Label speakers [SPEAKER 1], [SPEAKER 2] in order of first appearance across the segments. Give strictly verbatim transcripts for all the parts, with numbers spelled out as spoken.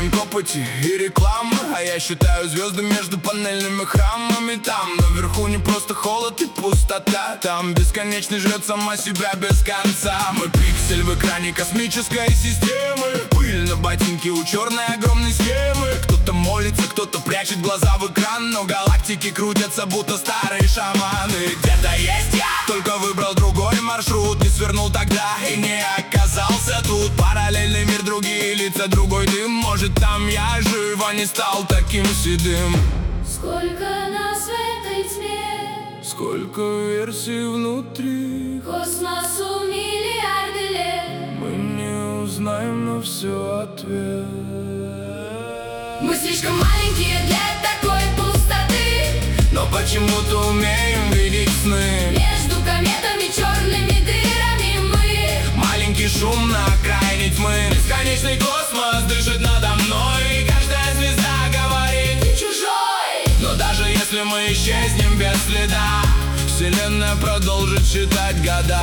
[SPEAKER 1] мониторинг, опыте и рекламы. А я считаю звезды между панельными храмами. Там наверху не просто холод и пустота, там бесконечно жрет сама себя без конца. Мы пиксель в экране космической системы, пыль на ботинке у черной огромной схемы. Кто-то молится, кто-то прячет глаза в экран, но галактики крутятся, будто старые шаманы. Где-то есть я, только выбрал другой маршрут. Не свернул тогда и не оказался тут. Параллельный мир, другие лица, другой дым. Может, там я жив, а не стал таким седым.
[SPEAKER 2] Сколько нас в этой тьме,
[SPEAKER 1] сколько версий внутри,
[SPEAKER 2] космосу миллиарды лет.
[SPEAKER 1] мы не узнаем на все ответ.
[SPEAKER 2] Мы слишком маленькие для такой пустоты,
[SPEAKER 1] но почему-то умеем видеть сны.
[SPEAKER 2] между кометами, черными дырами мы.
[SPEAKER 1] Маленький шум на окраине тьмы. Бесконечный космос дышит надо мной, и каждая звезда говорит:
[SPEAKER 2] ты чужой.
[SPEAKER 1] но даже если мы исчезнем без следа, вселенная продолжит считать года.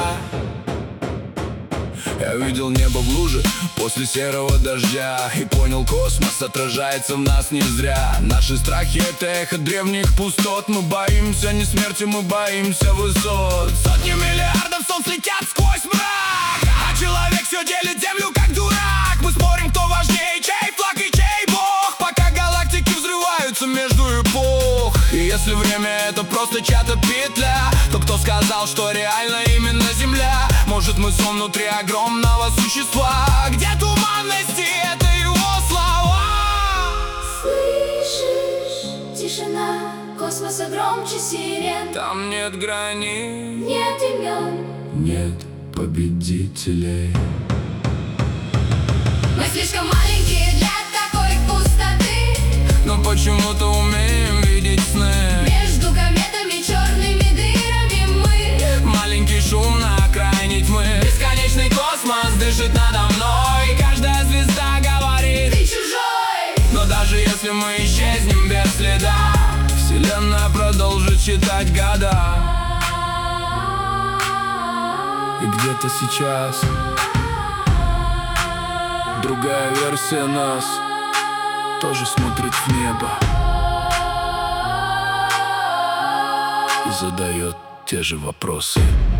[SPEAKER 1] Я видел небо в луже после серого дождя и понял, космос отражается в нас не зря. Наши страхи — это эхо древних пустот. Мы боимся не смерти, мы боимся высот. Сотни миллиардов солнц летят сквозь мрак, а человек все делит землю как дурак. Мы спорим, кто важнее, чей флаг и чей бог, пока галактики взрываются между эпох. И если время — это просто чья-то петля, то кто сказал, что реально именно Земля? Может, мы сон внутри огромного существа, где туманности — это его слова.
[SPEAKER 2] Слышишь, тишина космоса громче сирен.
[SPEAKER 1] Там нет границ,
[SPEAKER 2] Нет имен,
[SPEAKER 1] нет победителей.
[SPEAKER 2] мы слишком маленькие для такой пустоты,
[SPEAKER 1] но почему-то умеем видеть сны.
[SPEAKER 2] между кометами, черными дырами мы.
[SPEAKER 1] Маленький шум на окраине тьмы. Бесконечный космос дышит надо мной, и каждая звезда говорит:
[SPEAKER 2] ты чужой.
[SPEAKER 1] но даже если мы исчезнем без следа, вселенная продолжит считать года. И где-то сейчас другая версия нас тоже смотрит в небо и задает те же вопросы.